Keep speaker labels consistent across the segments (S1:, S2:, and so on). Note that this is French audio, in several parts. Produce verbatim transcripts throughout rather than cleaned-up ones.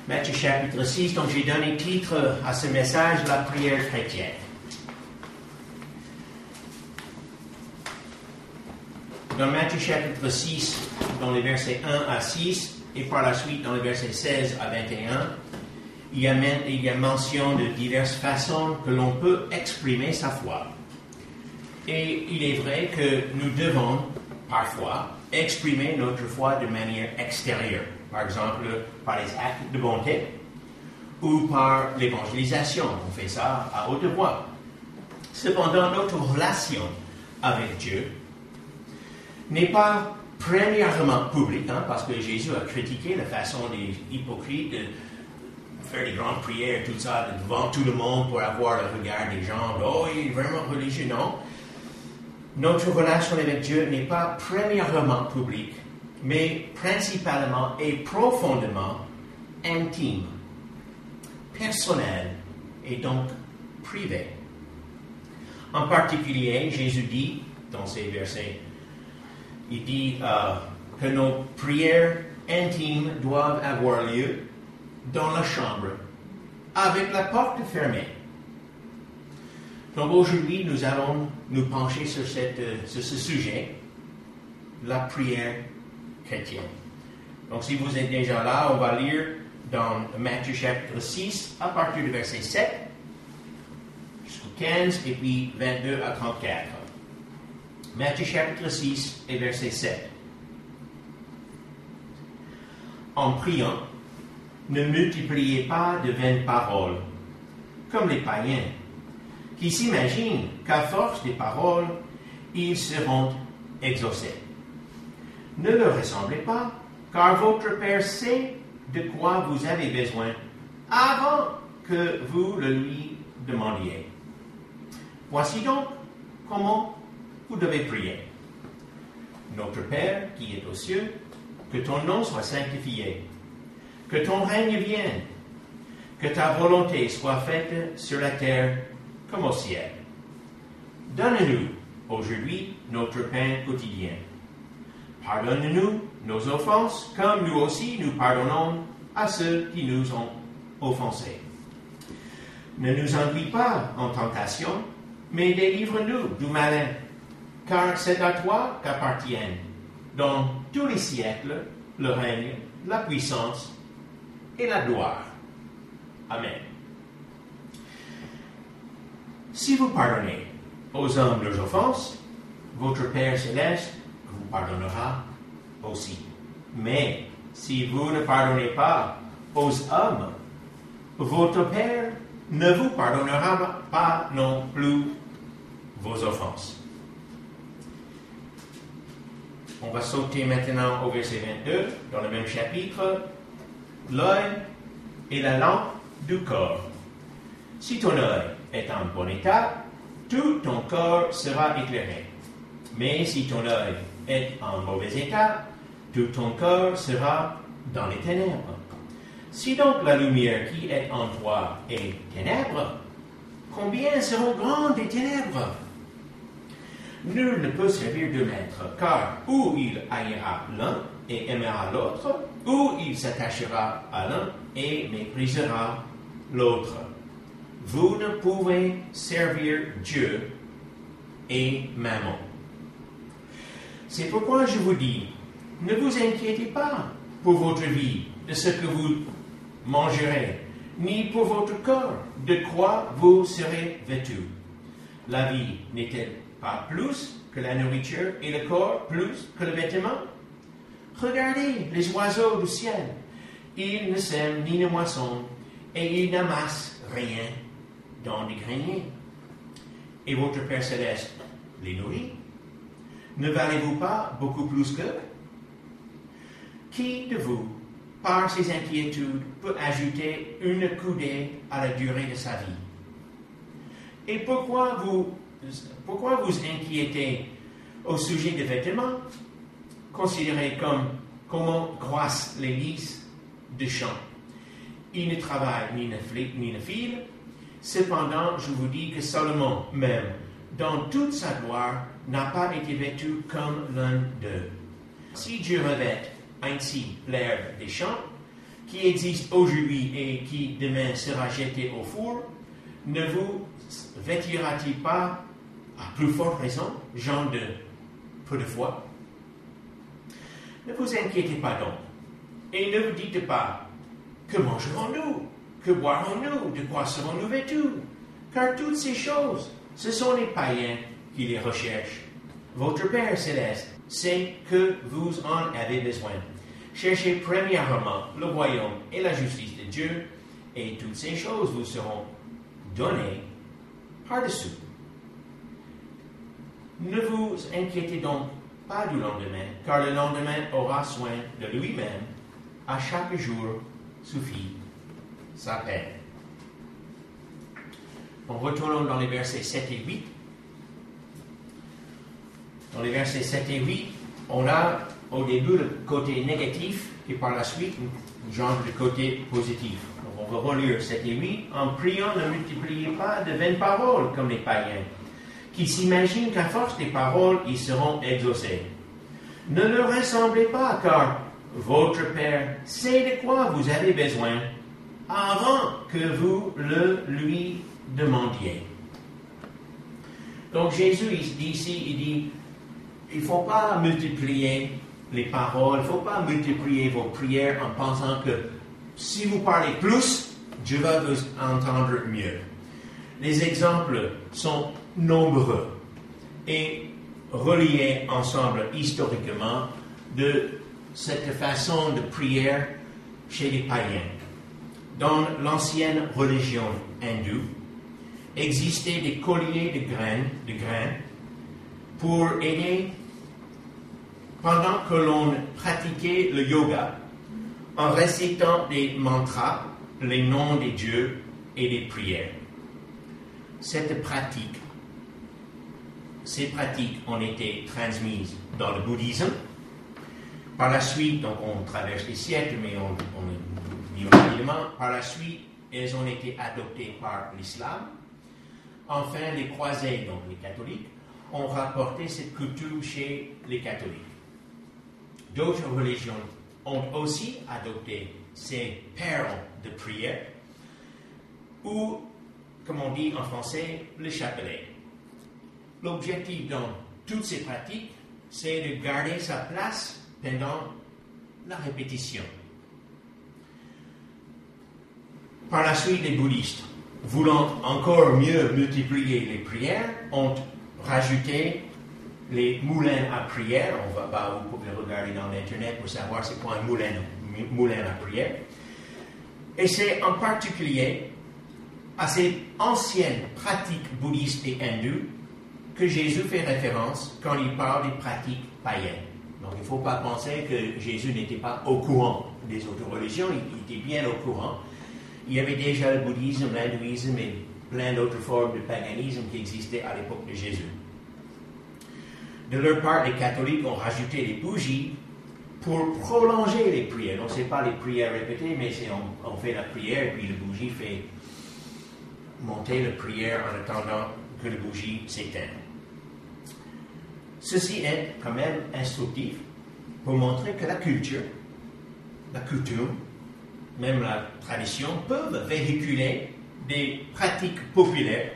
S1: Matthieu chapitre six, donc j'ai donné titre à ce message, la prière chrétienne. Dans Matthieu chapitre six, dans les versets un à six, et par la suite dans les versets seize à vingt et un, il y a, il y a mention de diverses façons que l'on peut exprimer sa foi. Et il est vrai que nous devons, parfois, exprimer notre foi de manière extérieure. Par exemple, par les actes de bonté ou par l'évangélisation. On fait ça à haute voix. Cependant, notre relation avec Dieu n'est pas premièrement publique, hein, parce que Jésus a critiqué la façon des hypocrites de faire des grandes prières, tout ça, devant tout le monde pour avoir le regard des gens. Oh, il est vraiment religieux, non. Notre relation avec Dieu n'est pas premièrement publique, mais principalement et profondément intime, personnelle et donc privée. En particulier, Jésus dit, dans ces versets, il dit euh, que nos prières intimes doivent avoir lieu dans la chambre, avec la porte fermée. Donc aujourd'hui, nous allons nous pencher sur, cette, sur ce sujet, la prière chrétienne. Donc si vous êtes déjà là, on va lire dans Matthieu chapitre six, à partir du verset sept, jusqu'au quinze, et puis vingt-deux à trente-quatre. Matthieu chapitre six et verset sept. En priant, ne multipliez pas de vaines paroles, comme les païens, qui s'imaginent qu'à force des paroles, ils seront exaucés. Ne leur ressemblez pas, car votre Père sait de quoi vous avez besoin avant que vous le lui demandiez. Voici donc comment vous devez prier. Notre Père qui est aux cieux, que ton nom soit sanctifié, que ton règne vienne, que ta volonté soit faite sur la terre comme au ciel. Donne-nous aujourd'hui notre pain quotidien. Pardonne-nous nos offenses, comme nous aussi nous pardonnons à ceux qui nous ont offensés. Ne nous induis pas en tentation, mais délivre-nous du malin, car c'est à toi qu'appartiennent, dans tous les siècles, le règne, la puissance et la gloire. Amen. Si vous pardonnez aux hommes leurs offenses, votre Père céleste vous pardonnera aussi. Mais si vous ne pardonnez pas aux hommes, votre Père ne vous pardonnera pas non plus vos offenses. On va sauter maintenant au verset vingt-deux, dans le même chapitre. L'œil est la lampe du corps. Si ton œil est en bon état, tout ton corps sera éclairé. Mais si ton œil est en mauvais état, tout ton corps sera dans les ténèbres. Si donc la lumière qui est en toi est ténèbres, combien seront grandes les ténèbres? Nul ne peut servir deux maîtres, car ou il haïra l'un et aimera l'autre, ou il s'attachera à l'un et méprisera l'autre. Vous ne pouvez servir Dieu et Mammon. C'est pourquoi je vous dis, ne vous inquiétez pas pour votre vie de ce que vous mangerez, ni pour votre corps de quoi vous serez vêtus. La vie n'est-elle pas plus que la nourriture et le corps plus que le vêtement? Regardez les oiseaux du ciel. Ils ne sèment ni ne moissonnent, et ils n'amassent rien dans des greniers. Et votre Père céleste les nourrit. Ne valez-vous pas beaucoup plus qu'eux? Qui de vous, par ses inquiétudes, peut ajouter une coudée à la durée de sa vie? Et pourquoi vous, pourquoi vous inquiétez au sujet des vêtements? Considérez comme comment croissent les lys des champs. Ils ne travaillent ni ne, ni ne filent. Cependant, je vous dis que Salomon, même dans toute sa gloire, n'a pas été vêtu comme l'un d'eux. Si Dieu revêt ainsi l'herbe des champs, qui existe aujourd'hui et qui demain sera jeté au four, ne vous vêtira-t-il pas, à plus forte raison, gens de peu de foi? Ne vous inquiétez pas donc, et ne vous dites pas, que mangerons-nous? Que boirons-nous? De quoi serons-nous vêtus? Car toutes ces choses, ce sont les païens qui les recherchent. Votre Père céleste sait que vous en avez besoin. Cherchez premièrement le royaume et la justice de Dieu, et toutes ces choses vous seront données par-dessous. Ne vous inquiétez donc pas du lendemain, car le lendemain aura soin de lui-même. À chaque jour suffit sa peine. En retournant dans les versets sept et huit, dans les versets sept et huit, on a au début le côté négatif et par la suite un genre de côté positif. Donc on va relire sept et huit. En priant, ne multipliez pas de vaines paroles comme les païens, qui s'imaginent qu'à force des paroles, ils seront exaucés. Ne leur ressemblez pas, car votre Père sait de quoi vous avez besoin avant que vous le lui demandiez. Donc Jésus il dit ici, il dit, il ne faut pas multiplier les paroles, il ne faut pas multiplier vos prières en pensant que si vous parlez plus, Dieu va vous entendre mieux. Les exemples sont nombreux et reliés ensemble historiquement de cette façon de prière chez les païens. Dans l'ancienne religion hindoue, existaient des colliers de graines, de graines pour aider pendant que l'on pratiquait le yoga en récitant des mantras, les noms des dieux et des prières. Cette pratique, ces pratiques ont été transmises dans le bouddhisme. Par la suite, donc on traverse les siècles, mais on, on dit rapidement, par la suite, elles ont été adoptées par l'islam. Enfin, les croisés, donc les catholiques, ont rapporté cette coutume chez les catholiques. D'autres religions ont aussi adopté ces perles de prière, ou, comme on dit en français, le chapelet. L'objectif dans toutes ces pratiques, c'est de garder sa place pendant la répétition. Par la suite, les bouddhistes, voulant encore mieux multiplier les prières, ont rajouté les moulins à prière. On va pas, vous pouvez regarder dans l'Internet pour savoir c'est quoi un moulin, moulin à prière. Et c'est en particulier à ces anciennes pratiques bouddhistes et hindoues que Jésus fait référence quand il parle des pratiques païennes. Donc il ne faut pas penser que Jésus n'était pas au courant des autres religions, il était bien au courant. Il y avait déjà le bouddhisme, l'hindouisme et plein d'autres formes de paganisme qui existaient à l'époque de Jésus. De leur part, les catholiques ont rajouté des bougies pour prolonger les prières. Donc ce n'est pas les prières répétées, mais c'est on, on fait la prière et puis le bougie fait monter la prière en attendant que le bougie s'éteigne. Ceci est quand même instructif pour montrer que la culture, la coutume, même la tradition, peuvent véhiculer des pratiques populaires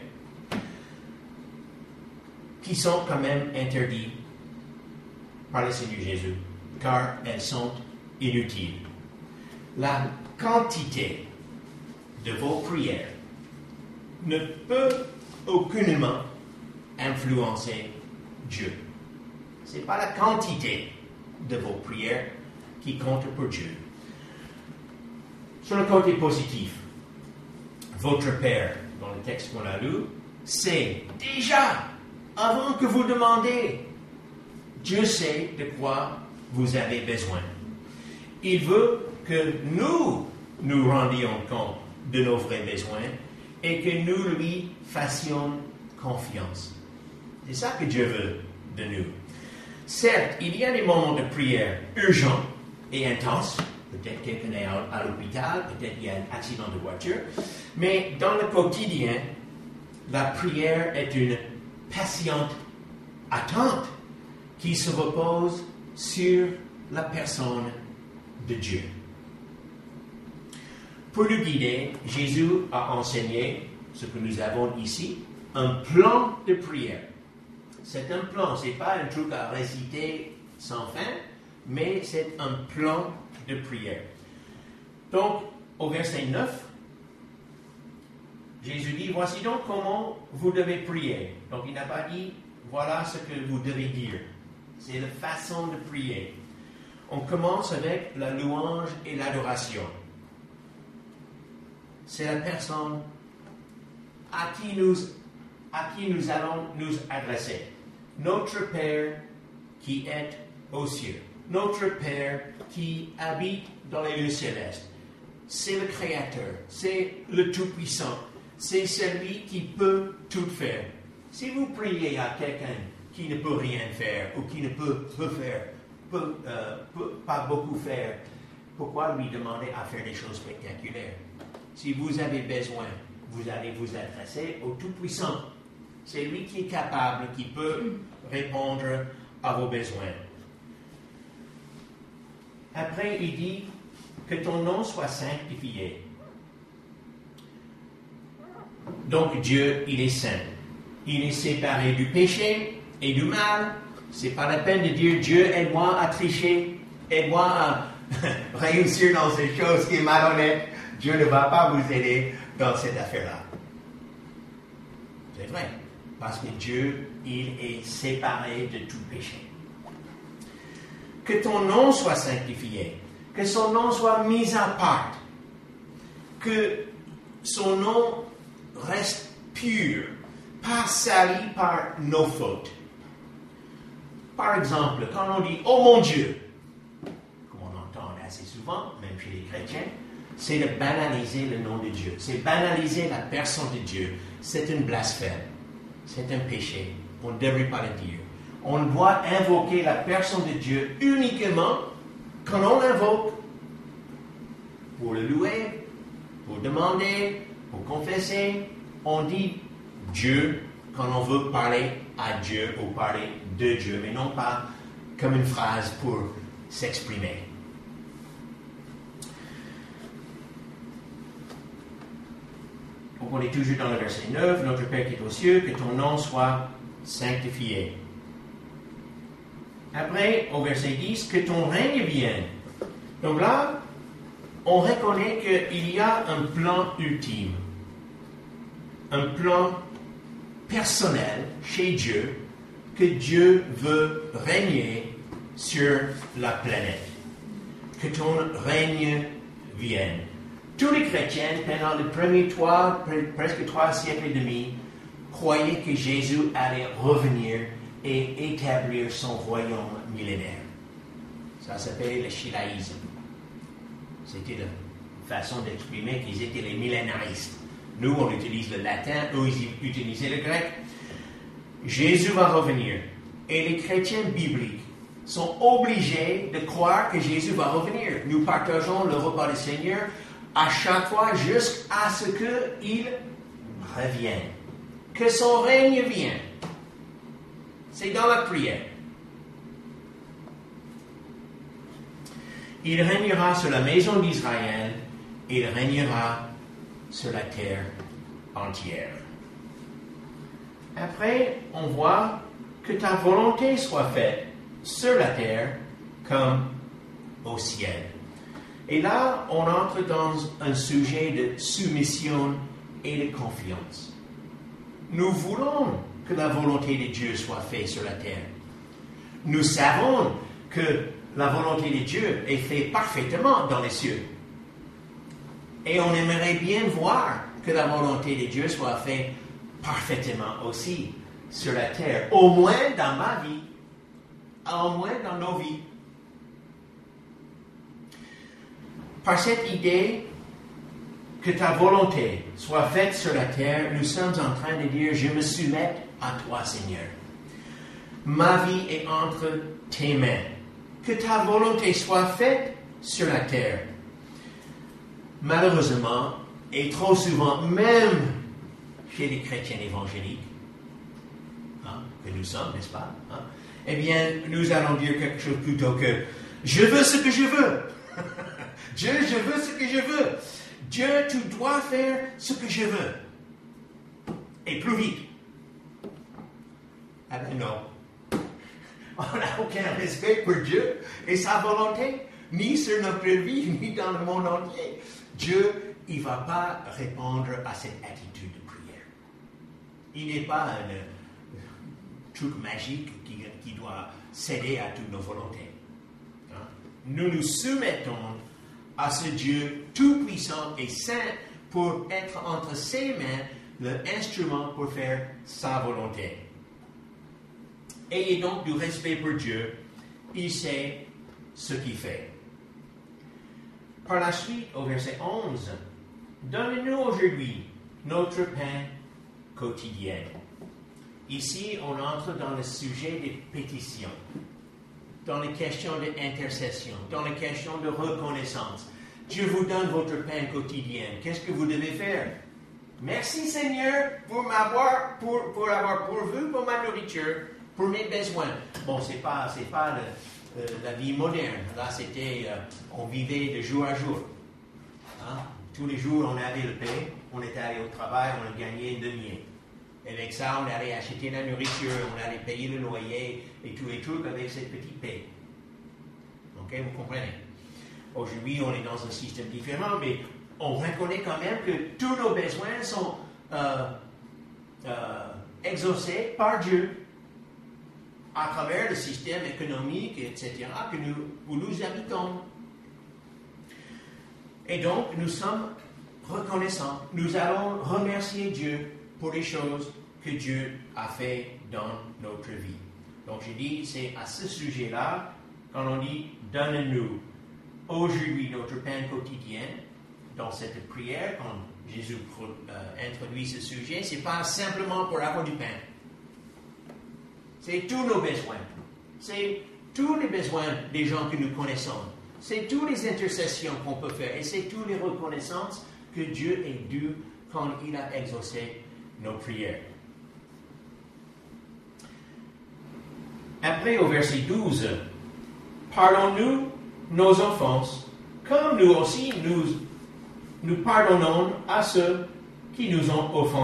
S1: qui sont quand même interdites par le Seigneur Jésus, car elles sont inutiles. La quantité de vos prières ne peut aucunement influencer Dieu. Ce n'est pas la quantité de vos prières qui compte pour Dieu. Sur le côté positif, votre Père, dans le texte qu'on a lu, sait déjà, avant que vous demandez, Dieu sait de quoi vous avez besoin. Il veut que nous nous rendions compte de nos vrais besoins et que nous lui fassions confiance. C'est ça que Dieu veut de nous. Certes, il y a des moments de prière urgents et intenses. Peut-être quelqu'un est à, à l'hôpital, peut-être il y a un accident de voiture. Mais dans le quotidien, la prière est une patiente attente qui se repose sur la personne de Dieu. Pour nous guider, Jésus a enseigné ce que nous avons ici, un plan de prière. C'est un plan, ce n'est pas un truc à réciter sans fin, mais c'est un plan de prière. Donc, au verset neuf, Jésus dit, voici donc comment vous devez prier. Donc, il n'a pas dit, voilà ce que vous devez dire. C'est la façon de prier. On commence avec la louange et l'adoration. C'est la personne à qui nous, à qui nous allons nous adresser. Notre Père qui est aux cieux. Notre Père qui habite dans les lieux célestes. C'est le Créateur. C'est le Tout-Puissant. C'est celui qui peut tout faire. Si vous priez à quelqu'un qui ne peut rien faire ou qui ne peut, peut faire, peut, euh, peut pas beaucoup faire, pourquoi lui demander à faire des choses spectaculaires? Si vous avez besoin, vous allez vous adresser au Tout-Puissant. C'est lui qui est capable, qui peut répondre à vos besoins. Après, il dit que ton nom soit sanctifié. Donc Dieu, il est saint. Il est séparé du péché et du mal. C'est pas la peine de dire Dieu, aide-moi à tricher, aide-moi à réussir dans cette chose qui est malhonnête. Dieu ne va pas vous aider dans cette affaire-là. C'est vrai, parce que Dieu, il est séparé de tout péché. Que ton nom soit sanctifié, que son nom soit mis à part, que son nom reste pur, pas sali par nos fautes. Par exemple, quand on dit « Oh mon Dieu », comme on entend assez souvent, même chez les chrétiens, c'est de banaliser le nom de Dieu. C'est banaliser la personne de Dieu. C'est un blasphème. C'est un péché. On ne devrait pas le dire. On doit invoquer la personne de Dieu uniquement quand on l'invoque pour le louer, pour demander, pour confesser. On dit Dieu quand on veut parler à Dieu ou parler de Dieu, mais non pas comme une phrase pour s'exprimer. Donc on est toujours dans le verset neuf, notre Père qui est aux cieux, que ton nom soit sanctifié. Après, au verset dix, que ton règne vienne. Donc là, on reconnaît qu'il y a un plan ultime, un plan personnel chez Dieu, que Dieu veut régner sur la planète. Que ton règne vienne. Tous les chrétiens, pendant les premiers trois, presque trois siècles et demi, croyaient que Jésus allait revenir et établir son royaume millénaire. Ça s'appelait le shilaïsme. C'était la façon d'exprimer qu'ils étaient les millénaristes. Nous, on utilise le latin, eux, ils utilisaient le grec. Jésus va revenir. Et les chrétiens bibliques sont obligés de croire que Jésus va revenir. Nous partageons le repas du Seigneur à chaque fois jusqu'à ce qu'il revienne. Que son règne vienne. C'est dans la prière. Il régnera sur la maison d'Israël et il régnera sur la terre entière. Après, on voit que ta volonté soit faite sur la terre comme au ciel. Et là, on entre dans un sujet de soumission et de confiance. Nous voulons que la volonté de Dieu soit faite sur la terre. Nous savons que la volonté de Dieu est faite parfaitement dans les cieux. Et on aimerait bien voir que la volonté de Dieu soit faite parfaitement aussi sur la terre, au moins dans ma vie, au moins dans nos vies. Par cette idée que ta volonté soit faite sur la terre, nous sommes en train de dire, je me soumets à toi, Seigneur. Ma vie est entre tes mains. Que ta volonté soit faite sur la terre. Malheureusement, et trop souvent, même chez les chrétiens évangéliques, hein, que nous sommes, n'est-ce pas? Hein, eh bien, nous allons dire quelque chose plutôt que « Je veux ce que je veux ». Dieu, je veux ce que je veux. Dieu, tu dois faire ce que je veux. Et plus vite. Ah ben non. On n'a aucun respect pour Dieu et sa volonté, ni sur notre vie, ni dans le monde entier. Dieu, il ne va pas répondre à cette attitude de prière. Il n'est pas un truc magique qui, qui doit céder à toutes nos volontés. Hein? Nous nous soumettons à ce Dieu tout-puissant et saint pour être entre ses mains l'instrument pour faire sa volonté. Ayez donc du respect pour Dieu, il sait ce qu'il fait. Par la suite, au verset onze, donne-nous aujourd'hui notre pain quotidien. Ici, on entre dans le sujet des pétitions, dans les questions d'intercession, dans les questions de reconnaissance. Dieu vous donne votre pain quotidien. Qu'est-ce que vous devez faire? Merci Seigneur pour m'avoir, pour, pour avoir pourvu pour ma nourriture, pour mes besoins. Bon, c'est pas, c'est pas le, euh, la vie moderne. Là, c'était, euh, on vivait de jour à jour. Hein? Tous les jours, on avait le pain, on était allé au travail, on gagnait une demi-heure. Et avec ça, on allait acheter la nourriture, on allait payer le loyer et tous les trucs avec cette petite paix. Ok, vous comprenez? Aujourd'hui, on est dans un système différent, mais on reconnaît quand même que tous nos besoins sont euh, euh, exaucés par Dieu à travers le système économique, et cetera, que nous, où nous habitons. Et donc, nous sommes reconnaissants. Nous allons remercier Dieu pour les choses que Dieu a fait dans notre vie. Donc, je dis, c'est à ce sujet-là, quand on dit « Donne-nous aujourd'hui notre pain quotidien », dans cette prière, quand Jésus euh, introduit ce sujet, ce n'est pas simplement pour avoir du pain. C'est tous nos besoins. C'est tous les besoins des gens que nous connaissons. C'est toutes les intercessions qu'on peut faire. Et c'est toutes les reconnaissances que Dieu est dû quand il a exaucé nos prières. Après, au verset douze, « Pardonne-nous nos offenses, comme nous aussi nous, nous pardonnons à ceux qui nous ont offensés. »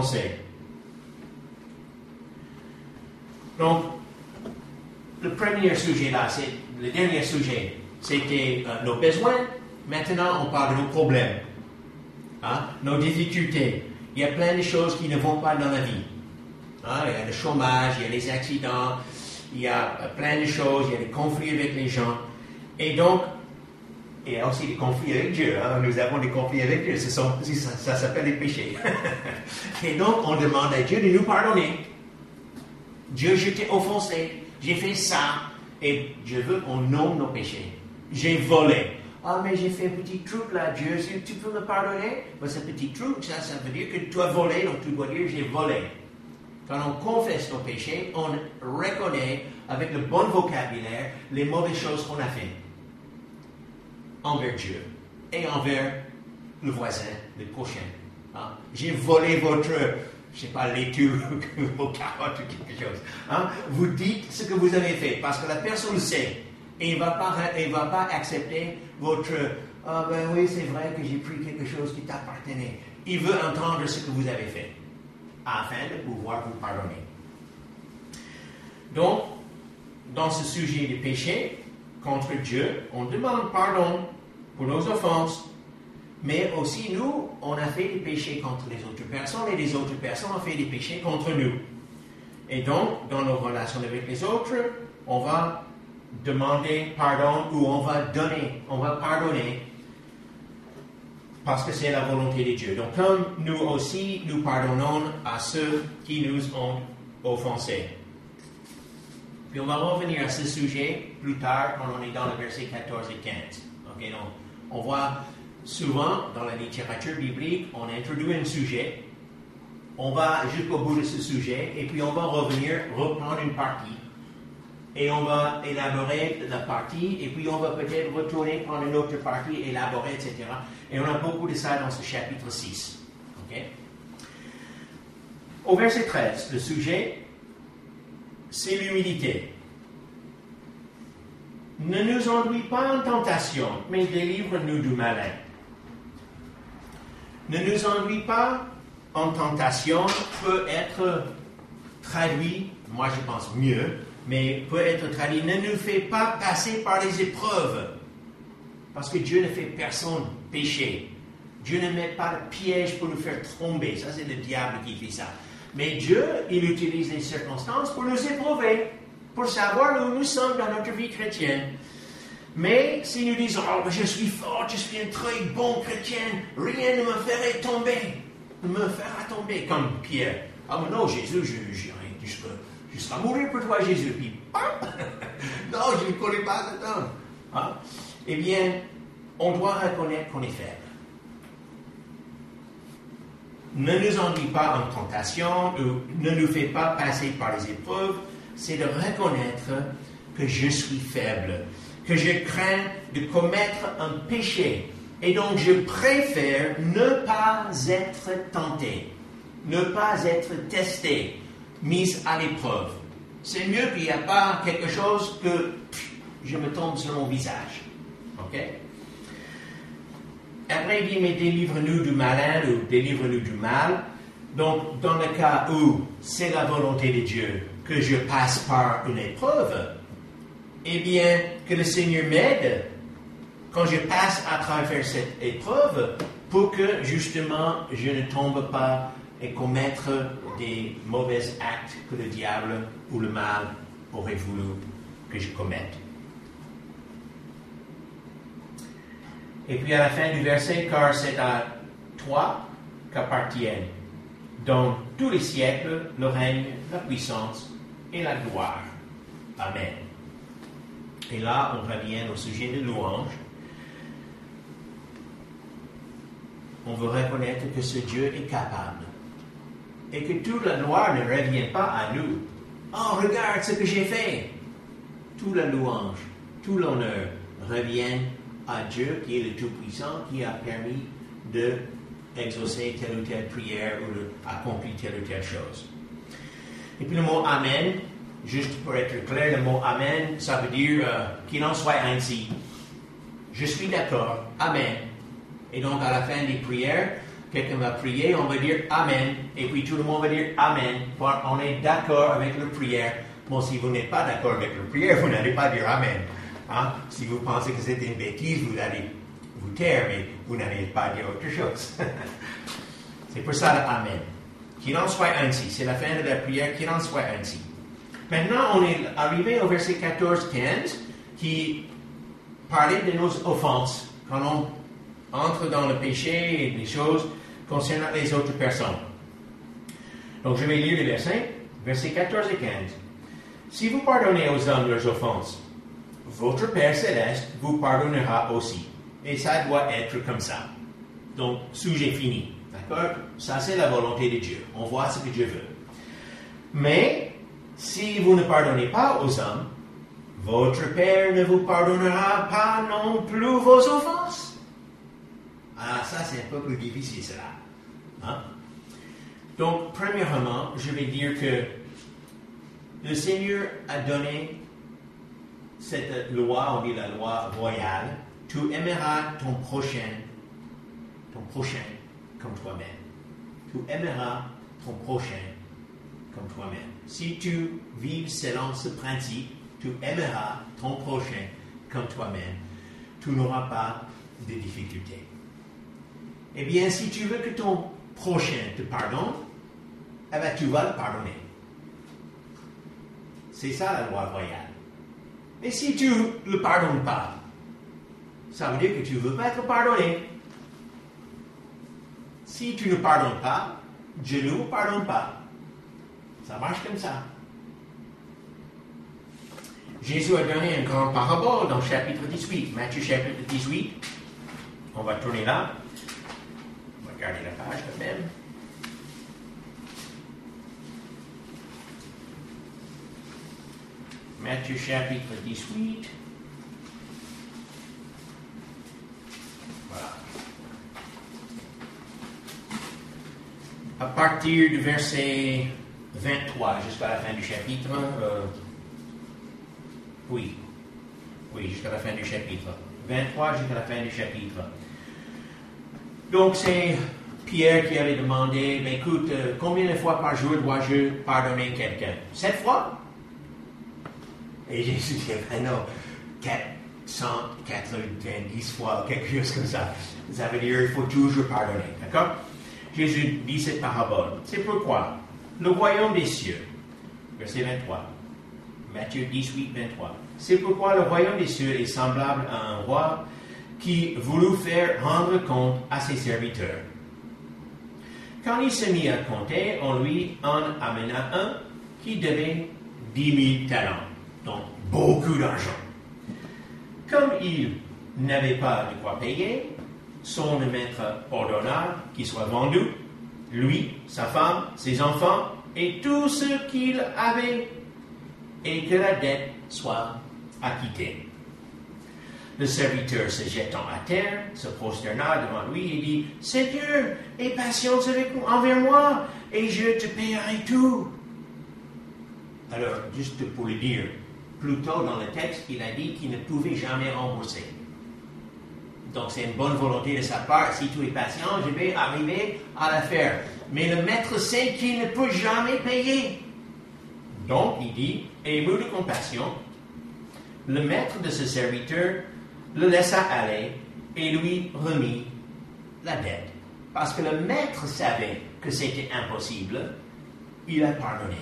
S1: Donc, le premier sujet là, c'est le dernier sujet, c'était euh, nos besoins. Maintenant, on parle de nos problèmes, hein, nos difficultés. Il y a plein de choses qui ne vont pas dans la vie. Hein, il y a le chômage, il y a les accidents, il y a plein de choses, il y a des conflits avec les gens. Et donc, il y a aussi des conflits avec Dieu. Hein, nous avons des conflits avec Dieu. Ce sont, ça, ça s'appelle les péchés. Et donc, on demande à Dieu de nous pardonner. Dieu, je t'ai offensé, j'ai fait ça, et je veux qu'on nomme nos péchés. J'ai volé. Ah, mais j'ai fait un petit truc là, Dieu, tu peux me pardonner? Ben, ce petit truc, ça, ça veut dire que tu as volé, donc tu dois dire j'ai volé. Quand on confesse nos péchés, on reconnaît avec le bon vocabulaire les mauvaises choses qu'on a faites envers Dieu et envers le voisin, le prochain. Hein? J'ai volé votre, je ne sais pas, laitue, vos carottes ou quelque chose. Hein? Vous dites ce que vous avez fait, parce que la personne sait, et il ne va pas, il va pas accepter votre « Ah oh, ben oui, c'est vrai que j'ai pris quelque chose qui t'appartenait ». Il veut entendre ce que vous avez fait, afin de pouvoir vous pardonner. Donc, dans ce sujet du péché contre Dieu, on demande pardon pour nos offenses, mais aussi nous, on a fait des péchés contre les autres personnes et les autres personnes ont fait des péchés contre nous. Et donc, dans nos relations avec les autres, on va demander pardon ou on va donner, on va pardonner parce que c'est la volonté de Dieu. Donc, comme nous aussi, nous pardonnons à ceux qui nous ont offensés. Puis on va revenir à ce sujet plus tard quand on est dans le verset quatorze et quinze. Okay, donc, on voit souvent dans la littérature biblique, on introduit un sujet, on va jusqu'au bout de ce sujet, et puis on va revenir, reprendre une partie, et on va élaborer la partie, et puis on va peut-être retourner prendre une autre partie, élaborer, et cetera. Et on a beaucoup de ça dans ce chapitre six. Okay? Au verset treize, le sujet, c'est l'humilité. Ne nous enduis pas en tentation, mais délivre-nous du malin. ne nous ennuie pas en tentation peut être traduit, moi je pense mieux, mais peut être traduit, ne nous fait pas passer par les épreuves. Parce que Dieu ne fait personne pécher. Dieu ne met pas de piège pour nous faire tomber. Ça, c'est le diable qui fait ça. Mais Dieu, il utilise les circonstances pour nous éprouver, pour savoir où nous sommes dans notre vie chrétienne. Mais si nous disons, oh, je suis fort, je suis un très bon chrétien, rien ne me ferait tomber, ne me fera tomber, comme Pierre. Ah, mais non, Jésus, je, j'irai jusqu'à, jusqu'à mourir pour toi, Jésus. Puis, ah, non, je ne connais pas cet homme. Ah, eh bien, on doit reconnaître qu'on est faible. Ne nous ennuie pas en tentation, ou ne nous fait pas passer par les épreuves, c'est de reconnaître que je suis faible, que je crains de commettre un péché, et donc je préfère ne pas être tenté, ne pas être testé, mis à l'épreuve. C'est mieux qu'il n'y a pas quelque chose que pff, je me tombe sur mon visage. OK? Après, il dit, mais délivre-nous du malin ou délivre-nous du mal. Donc, dans le cas où c'est la volonté de Dieu que je passe par une épreuve, eh bien, que le Seigneur m'aide quand je passe à travers cette épreuve pour que, justement, je ne tombe pas et commettre des mauvais actes que le diable ou le mal aurait voulu que je commette. Et puis à la fin du verset, car c'est à toi qu'appartiennent dans tous les siècles le règne, la puissance et la gloire. Amen. Et là, on revient au sujet de louange. On veut reconnaître que ce Dieu est capable et que toute la gloire ne revient pas à nous. Oh, regarde ce que j'ai fait. Toute la louange, tout l'honneur revient à Dieu qui est le Tout-Puissant, qui a permis d'exaucer telle ou telle prière ou d'accomplir telle ou telle chose. Et puis le mot Amen, juste pour être clair, le mot Amen, ça veut dire euh, qu'il en soit ainsi. Je suis d'accord, Amen. Et donc à la fin des prières, quelqu'un va prier, on va dire Amen, et puis tout le monde va dire Amen. On est d'accord avec la prière. Bon, si vous n'êtes pas d'accord avec la prière, vous n'allez pas dire Amen. Hein? Si vous pensez que c'est une bêtise, vous allez vous taire, mais vous n'allez pas dire autre chose. C'est pour ça le Amen. Qu'il en soit ainsi. C'est la fin de la prière, qu'il en soit ainsi. Maintenant, on est arrivé au verset quatorze quinze qui parlait de nos offenses. Quand on entre dans le péché et des choses concernant les autres personnes. Donc, je vais lire les versets, versets quatorze et quinze. Si vous pardonnez aux hommes leurs offenses, votre Père Céleste vous pardonnera aussi. Et ça doit être comme ça. Donc, sujet fini. D'accord? Ça, c'est la volonté de Dieu. On voit ce que Dieu veut. Mais, si vous ne pardonnez pas aux hommes, votre Père ne vous pardonnera pas non plus vos offenses. Ah, ça, c'est un peu plus difficile, cela. Hein? Donc, premièrement, je vais dire que le Seigneur a donné cette loi, on dit la loi royale, tu aimeras ton prochain, ton prochain comme toi-même. Tu aimeras ton prochain comme toi-même. Si tu vis selon ce principe, tu aimeras ton prochain comme toi-même. Tu n'auras pas de difficultés. Eh bien, si tu veux que ton prochain te pardonne, eh bien, tu vas le pardonner. C'est ça la loi royale. Et si tu ne le pardonnes pas, ça veut dire que tu ne veux pas être pardonné. Si tu ne pardonnes pas, Dieu ne vous pardonne pas. Ça marche comme ça. Jésus a donné une grande parabole dans le chapitre dix-huit. Matthieu chapitre dix-huit. On va tourner là. On va regarder la page quand même. Matthieu chapitre dix-huit. Voilà. À partir du verset vingt-trois jusqu'à la fin du chapitre, euh, oui, oui, jusqu'à la fin du chapitre, vingt-trois jusqu'à la fin du chapitre. Donc c'est Pierre qui avait demandé, mais écoute, euh, combien de fois par jour dois-je pardonner quelqu'un? Sept fois? Et Jésus dit, ben non, quatre cent quatre-vingt-dix fois, quelque chose comme ça. Ça veut dire qu'il faut toujours pardonner, d'accord? Jésus dit cette parabole. C'est pourquoi le royaume des cieux, verset vingt-trois, Matthieu dix-huit, vingt-trois, c'est pourquoi le royaume des cieux est semblable à un roi qui voulut faire rendre compte à ses serviteurs. Quand il se mit à compter, on lui en amena un qui devait dix mille talents, donc beaucoup d'argent. Comme il n'avait pas de quoi payer, son maître ordonna qu'il soit vendu, lui, sa femme, ses enfants et tout ce qu'il avait, et que la dette soit acquittée. Le serviteur se jetant à terre, se prosterna devant lui et dit, « Seigneur, aie patience avec, envers moi, et je te paierai tout. » Alors, juste pour le dire, plus tôt dans le texte, il a dit qu'il ne pouvait jamais rembourser. Donc, c'est une bonne volonté de sa part. Si tu es patient, je vais arriver à la faire. Mais le maître sait qu'il ne peut jamais payer. Donc, il dit, ému de compassion, le maître de ce serviteur le laissa aller et lui remit la dette. Parce que le maître savait que c'était impossible, il a pardonné.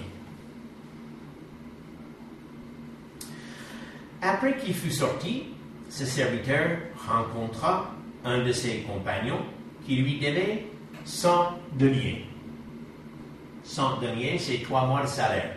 S1: Après qu'il fut sorti, ce serviteur rencontra un de ses compagnons qui lui devait cent deniers. cent deniers, c'est trois mois de salaire.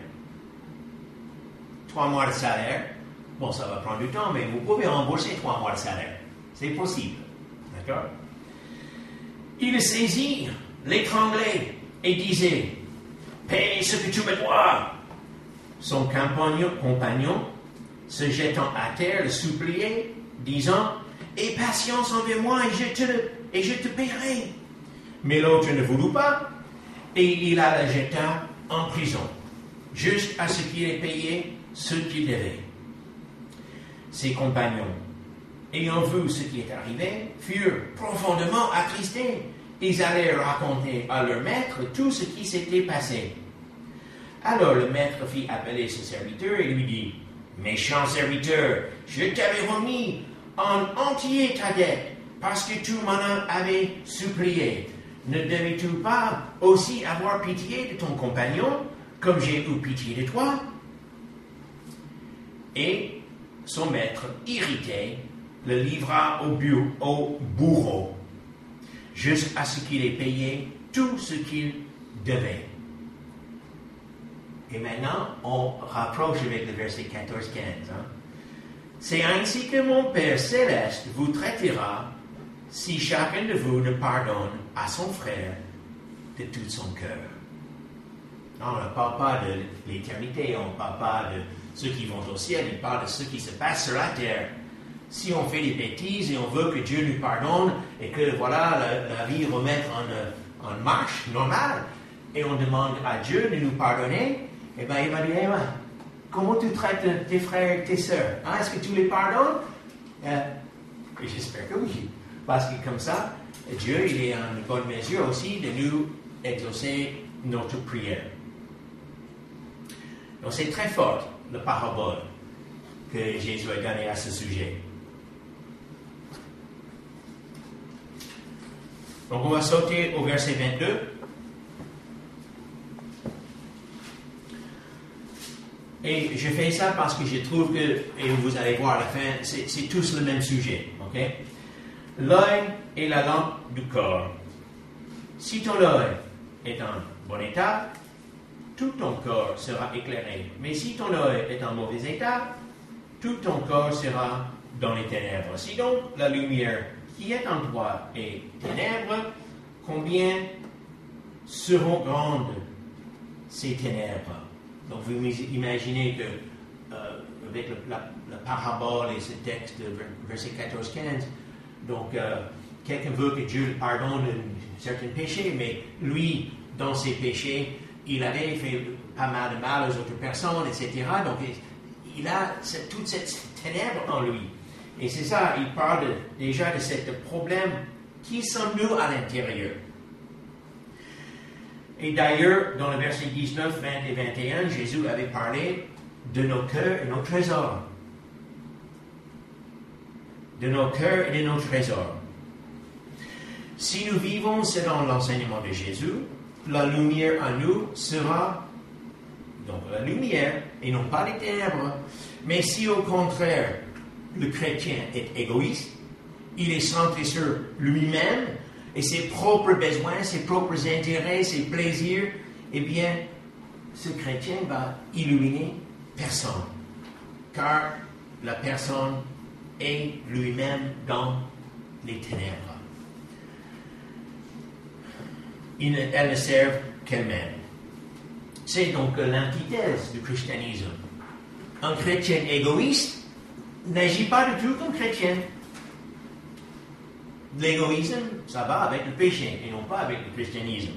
S1: Trois mois de salaire, bon, ça va prendre du temps, mais vous pouvez rembourser trois mois de salaire. C'est possible. D'accord? Il le saisit, l'étranglait et disait, « Paye ce que tu me dois. » Son compagnon, compagnon, se jetant à terre, le suppliait, disant, « Aie patience envers moi et je te, et je te paierai. » Mais l'autre ne voulut pas, et il la jeta en prison, juste à ce qu'il ait payé ce qu'il devait. Ses compagnons, ayant vu ce qui est arrivé, furent profondément attristés. Ils allèrent raconter à leur maître tout ce qui s'était passé. Alors le maître fit appeler ce serviteur et lui dit, « Méchant serviteur, je t'avais remis en entier ta dette, parce que tu m'en avais supplié. Ne devais-tu pas aussi avoir pitié de ton compagnon, comme j'ai eu pitié de toi? » Et son maître, irrité, le livra au, bu- au bourreau, jusqu'à ce qu'il ait payé tout ce qu'il devait. Et maintenant, on rapproche avec le verset quatorze quinze. Hein? C'est ainsi que mon Père céleste vous traitera si chacun de vous ne pardonne à son frère de tout son cœur. Non, on ne parle pas de l'éternité, on ne parle pas de ceux qui vont au ciel, il parle de ce qui se passe sur la terre. Si on fait des bêtises et on veut que Dieu nous pardonne et que voilà la, la vie remette en, en marche normale, et on demande à Dieu de nous pardonner, eh bien il va dire, eh ben, comment tu traites tes frères et tes sœurs? Hein? Est-ce que tu les pardonnes? euh, Et j'espère que oui. Parce que comme ça, Dieu il est en bonne mesure aussi de nous exaucer notre prière. Donc c'est très fort, la parabole que Jésus a donnée à ce sujet. Donc on va sauter au verset vingt-deux. Et je fais ça parce que je trouve que, et vous allez voir à la fin, c'est, c'est tous le même sujet. Okay? L'œil est la lampe du corps. Si ton œil est en bon état, tout ton corps sera éclairé. Mais si ton œil est en mauvais état, tout ton corps sera dans les ténèbres. Si donc la lumière qui est en toi est ténèbres, combien seront grandes ces ténèbres? Donc vous imaginez que euh, avec le, la, la parabole et ce texte de verset quatorze quinze, donc euh, quelqu'un veut que Dieu pardonne un certain péché, mais lui, dans ses péchés, il avait fait pas mal de mal aux autres personnes, et cetera. Donc il a cette, toute cette ténèbre en lui. Et c'est ça, il parle de, déjà de ce problème. Qui sommes-nous à l'intérieur? Et d'ailleurs, dans le verset dix-neuf, vingt et vingt et un, Jésus avait parlé de nos cœurs et nos trésors. De nos cœurs et de nos trésors. Si nous vivons selon l'enseignement de Jésus, la lumière en nous sera donc la lumière et non pas les ténèbres. Mais si au contraire, le chrétien est égoïste, il est centré sur lui-même et ses propres besoins, ses propres intérêts, ses plaisirs, eh bien, ce chrétien va illuminer personne. Car la personne est lui-même dans les ténèbres. Il ne, elle ne sert qu'elle-même. C'est donc l'antithèse du christianisme. Un chrétien égoïste n'agit pas du tout comme chrétien. L'égoïsme, ça va avec le péché et non pas avec le christianisme.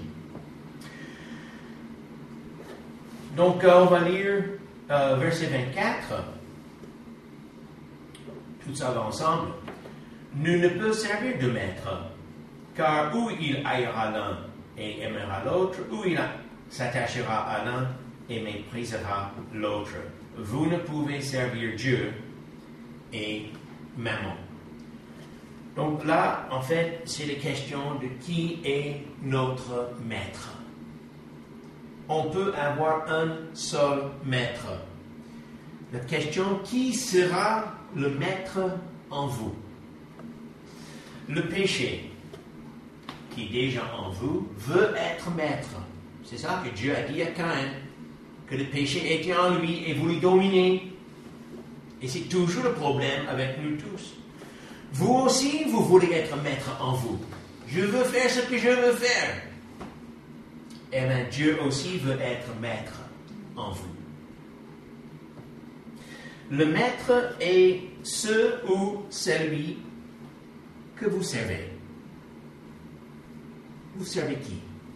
S1: Donc, euh, on va lire euh, verset vingt-quatre. Tout ça va ensemble. Nul ne peut servir de maître, car ou il haïra l'un et aimera l'autre, ou il s'attachera à l'un et méprisera l'autre. Vous ne pouvez servir Dieu et mammon. Donc là, en fait, c'est la question de qui est notre maître. On peut avoir un seul maître. La question, qui sera le maître en vous? Le péché, qui est déjà en vous, veut être maître. C'est ça que Dieu a dit à Caïn, que le péché était en lui et voulait dominer. Et c'est toujours le problème avec nous tous. Vous aussi, vous voulez être maître en vous. Je veux faire ce que je veux faire. Et bien, Dieu aussi veut être maître en vous. Le maître est ce ou celui que vous servez. Vous servez qui?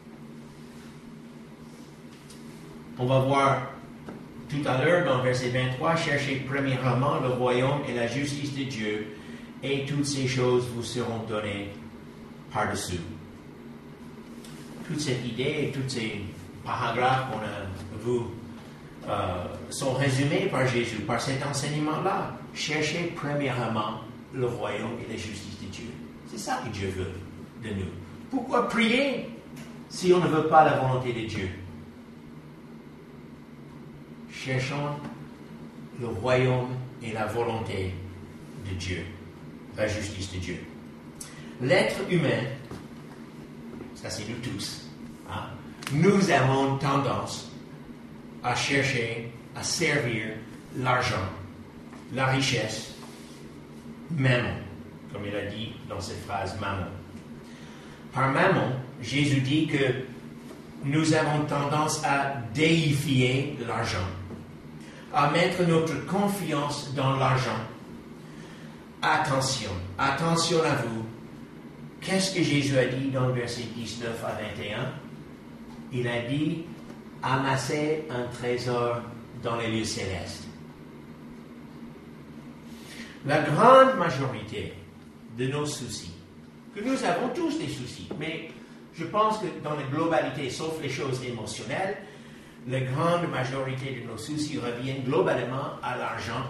S1: On va voir tout à l'heure dans verset vingt-trois, cherchez premièrement le royaume et la justice de Dieu, et toutes ces choses vous seront données par-dessus. Toute cette idée et tous ces paragraphes qu'on a vus euh, sont résumés par Jésus, par cet enseignement-là. Cherchez premièrement le royaume et la justice de Dieu. C'est ça que Dieu veut de nous. Pourquoi prier si on ne veut pas la volonté de Dieu? Cherchons le royaume et la volonté de Dieu, la justice de Dieu. L'être humain, ça c'est nous tous, hein? Nous avons tendance à chercher, à servir l'argent, la richesse, mammon, comme il a dit dans cette phrase, mammon. Par mammon, Jésus dit que nous avons tendance à déifier l'argent, à mettre notre confiance dans l'argent. Attention, attention à vous. Qu'est-ce que Jésus a dit dans le verset dix-neuf à vingt et un? Il a dit, amassez un trésor dans les lieux célestes. La grande majorité de nos soucis, que nous avons tous des soucis, mais je pense que dans la globalité, sauf les choses émotionnelles, la grande majorité de nos soucis reviennent globalement à l'argent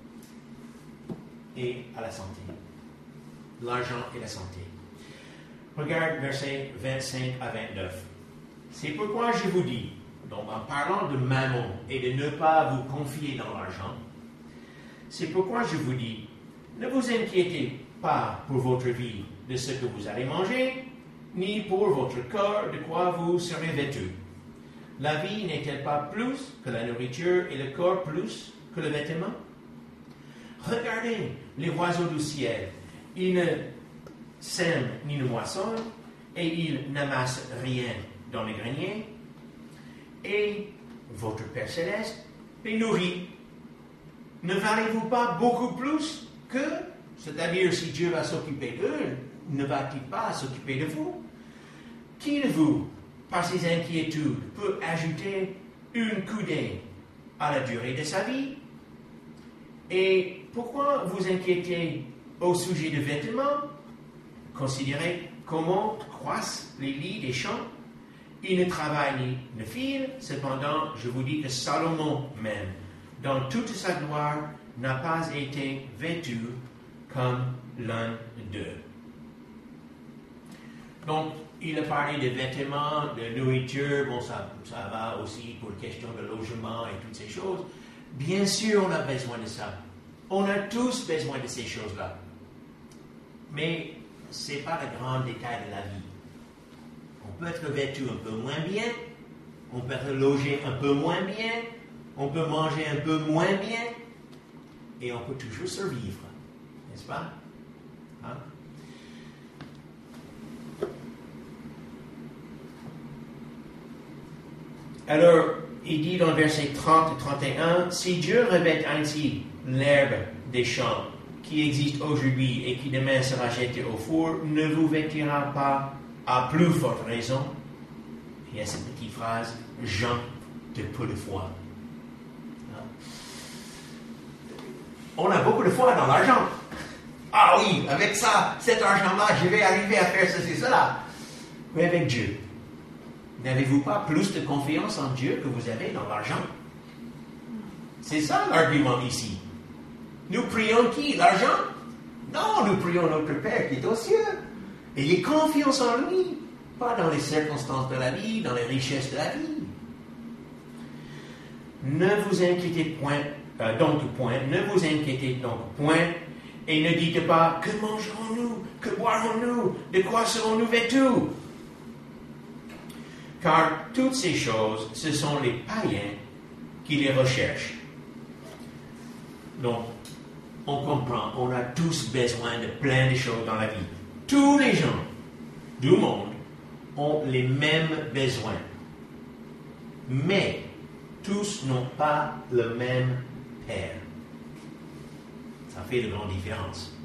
S1: et à la santé. L'argent et la santé. Regarde versets vingt-cinq à vingt-neuf. C'est pourquoi je vous dis, donc en parlant de mammon et de ne pas vous confier dans l'argent, c'est pourquoi je vous dis, ne vous inquiétez pas pour votre vie de ce que vous allez manger, ni pour votre corps de quoi vous serez vêtus. La vie n'est-elle pas plus que la nourriture et le corps plus que le vêtement? Regardez les oiseaux du ciel. Ils ne sèment ni ne moissonnent, et ils n'amassent rien dans les greniers. Et votre Père céleste les nourrit. Ne valez-vous pas beaucoup plus que, c'est-à-dire si Dieu va s'occuper d'eux, ne va-t-il pas s'occuper de vous? Qui de vous, par ses inquiétudes, peut ajouter une coudée à la durée de sa vie? Et pourquoi vous inquiétez au sujet de vêtements? Considérez comment croissent les lits des champs. il ne travaille ni ne file. Cependant, je vous dis que Salomon même, dans toute sa gloire, n'a pas été vêtu comme l'un d'eux. Donc, il a parlé de vêtements, de nourriture, bon, ça, ça va aussi pour question de logement et toutes ces choses. Bien sûr, on a besoin de ça. On a tous besoin de ces choses-là. Mais ce n'est pas le grand détail de la vie. On peut être vêtu un peu moins bien, on peut être logé un peu moins bien, on peut manger un peu moins bien, et on peut toujours survivre. N'est-ce pas? Hein? Alors, il dit dans le verset trente et trente et un, « Si Dieu revêt ainsi l'herbe des champs qui existe aujourd'hui et qui demain sera jetée au four, ne vous vêtira pas à plus forte raison. » Il y a cette petite phrase, « gens de peu de foi ». On a beaucoup de foi dans l'argent. Ah oui, avec ça, cet argent-là, je vais arriver à faire ceci, cela. Mais avec Dieu, n'avez-vous pas plus de confiance en Dieu que vous avez dans l'argent? C'est ça l'argument ici. Nous prions qui? L'argent? Non, nous prions notre Père qui est aux cieux. Ayez confiance en lui, pas dans les circonstances de la vie, dans les richesses de la vie. Ne vous inquiétez point, euh, donc point, ne vous inquiétez donc point, et ne dites pas, que mangerons-nous? Que boirons-nous? De quoi serons-nous vêtus? Car toutes ces choses, ce sont les païens qui les recherchent. Donc, on comprend, on a tous besoin de plein de choses dans la vie. Tous les gens du monde ont les mêmes besoins. Mais tous n'ont pas le même Père. Ça fait de grandes différences.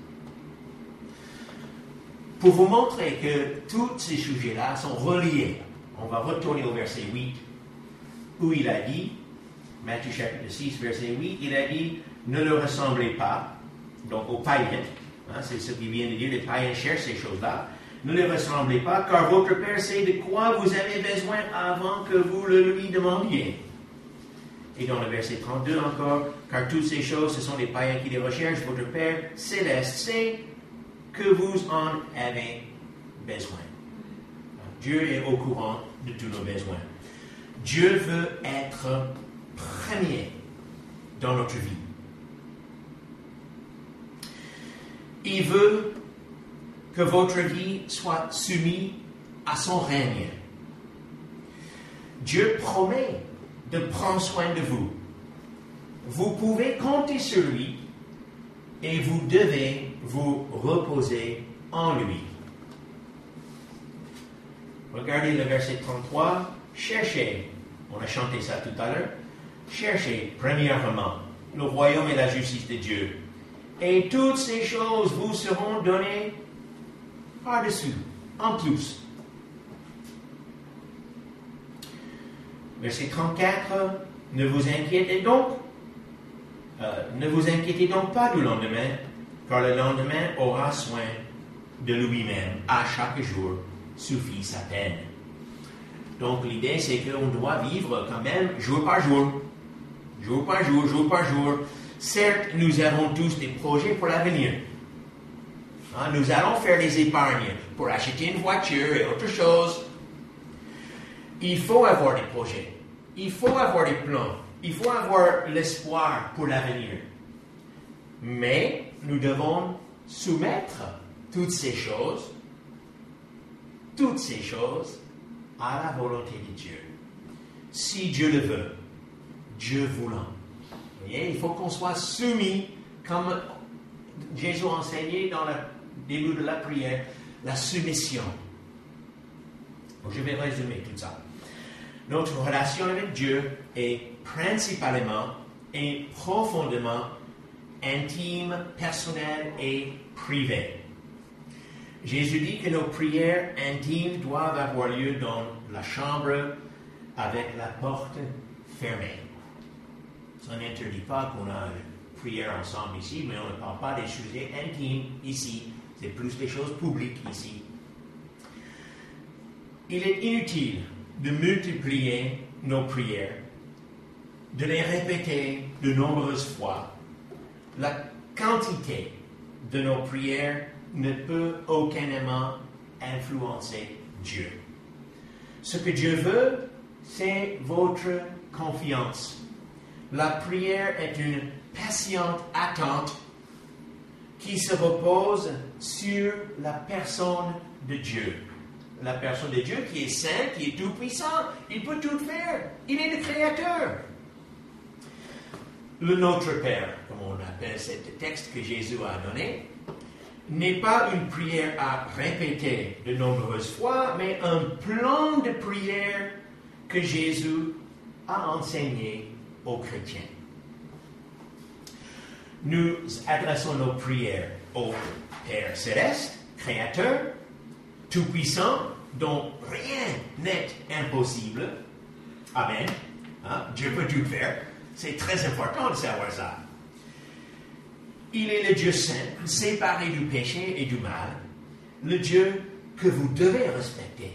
S1: Pour vous montrer que tous ces sujets-là sont reliés, on va retourner au verset huit, où il a dit, Matthieu chapitre six, verset huit, il a dit, ne le ressemblez pas, donc aux païens, hein, c'est ce qu'il vient de dire, les païens cherchent ces choses-là, ne les ressemblez pas, car votre Père sait de quoi vous avez besoin avant que vous le lui demandiez. Et dans le verset trente-deux encore, car toutes ces choses, ce sont les païens qui les recherchent, votre Père céleste sait que vous en avez besoin. Dieu est au courant de tous nos besoins. Dieu veut être premier dans notre vie. Il veut que votre vie soit soumise à son règne. Dieu promet de prendre soin de vous. Vous pouvez compter sur lui et vous devez vous reposer en lui. Regardez le verset trente-trois. Cherchez, on a chanté ça tout à l'heure, cherchez premièrement le royaume et la justice de Dieu. Et toutes ces choses vous seront données par-dessus, en plus. Verset trente-quatre, ne vous inquiétez donc, euh, ne vous inquiétez donc pas du lendemain, car le lendemain aura soin de lui-même. À chaque jour suffit sa peine. Donc l'idée c'est qu'on doit vivre quand même jour par jour, jour par jour, jour par jour. Certes, nous avons tous des projets pour l'avenir. Hein, nous allons faire des épargnes pour acheter une voiture et autre chose. Il faut avoir des projets. Il faut avoir des plans. Il faut avoir l'espoir pour l'avenir. Mais nous devons soumettre toutes ces choses, toutes ces choses à la volonté de Dieu. Si Dieu le veut, Dieu voulant. Vous voyez, il faut qu'on soit soumis, comme Jésus a enseigné dans le début de la prière, la soumission. Donc, je vais résumer tout ça. Notre relation avec Dieu est principalement et profondément intime, personnelle et privée. Jésus dit que nos prières intimes doivent avoir lieu dans la chambre avec la porte fermée. Ça n'interdit pas qu'on a une prière ensemble ici, mais on ne parle pas des sujets intimes ici. C'est plus des choses publiques ici. Il est inutile de multiplier nos prières, de les répéter de nombreuses fois. La quantité de nos prières ne peut aucunement influencer Dieu. Ce que Dieu veut, c'est votre confiance. La prière est une patiente attente qui se repose sur la personne de Dieu. La personne de Dieu qui est saint, qui est tout-puissant, il peut tout faire. Il est le Créateur. Le Notre Père, comme on appelle ce texte que Jésus a donné, n'est pas une prière à répéter de nombreuses fois, mais un plan de prière que Jésus a enseigné aux chrétiens. Nous adressons nos prières au Père céleste, Créateur, tout-puissant, dont rien n'est impossible. Amen. Hein? Dieu peut tout faire. C'est très important de savoir ça. Il est le Dieu saint, séparé du péché et du mal, le Dieu que vous devez respecter.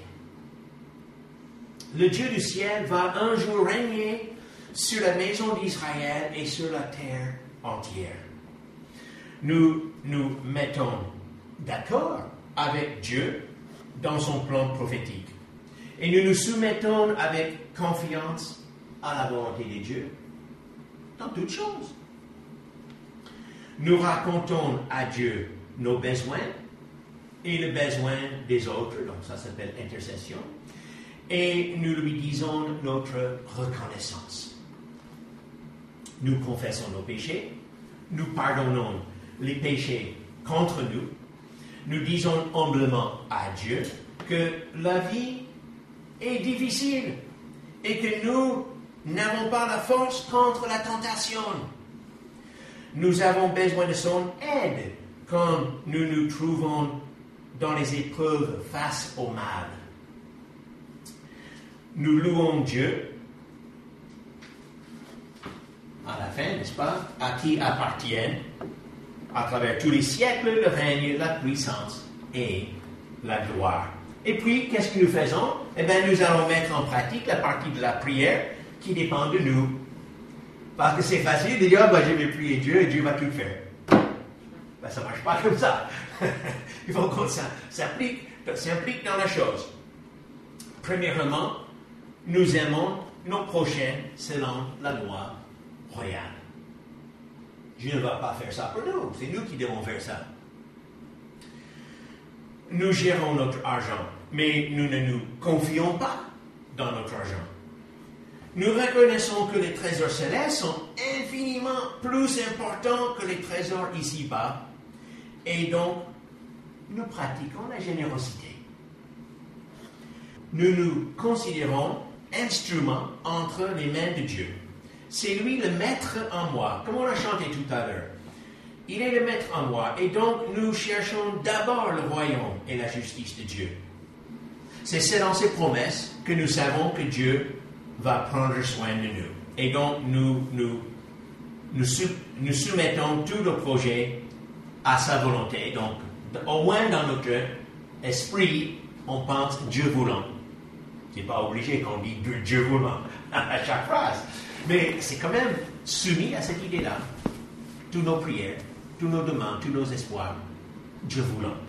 S1: Le Dieu du ciel va un jour régner sur la maison d'Israël et sur la terre entière. Nous nous mettons d'accord avec Dieu dans son plan prophétique et nous nous soumettons avec confiance à la volonté de Dieu dans toutes choses. Nous racontons à Dieu nos besoins et le besoin des autres, donc ça s'appelle intercession, et nous lui disons notre reconnaissance. Nous confessons nos péchés, nous pardonnons les péchés contre nous, nous disons humblement à Dieu que la vie est difficile et que nous n'avons pas la force contre la tentation. Nous avons besoin de son aide quand nous nous trouvons dans les épreuves face au mal. Nous louons Dieu à la fin, n'est-ce pas, à qui appartiennent à travers tous les siècles le règne, la puissance et la gloire. Et puis, qu'est-ce que nous faisons? Eh bien, nous allons mettre en pratique la partie de la prière qui dépend de nous. Parce que c'est facile de dire, ah, ben, je vais prier Dieu et Dieu va tout faire. Ben, ça ne marche pas comme ça. Il faut qu'on s'implique, s'implique dans la chose. Premièrement, nous aimons nos prochains selon la loi royale. Dieu ne va pas faire ça pour nous, c'est nous qui devons faire ça. Nous gérons notre argent, mais nous ne nous confions pas dans notre argent. Nous reconnaissons que les trésors célestes sont infiniment plus importants que les trésors ici-bas, et donc nous pratiquons la générosité. Nous nous considérons instruments entre les mains de Dieu. C'est lui le maître en moi, comme on a chanté tout à l'heure. Il est le maître en moi, et donc nous cherchons d'abord le royaume et la justice de Dieu. C'est selon ses promesses que nous savons que Dieu va prendre soin de nous. Et donc nous, nous, nous, nous soumettons tous nos projets à sa volonté. Donc, au moins dans notre esprit, on pense Dieu voulant. Ce n'est pas obligé qu'on dise Dieu voulant à chaque phrase. Mais c'est quand même soumis à cette idée-là. Toutes nos prières, toutes nos demandes, tous nos espoirs, Dieu voulant.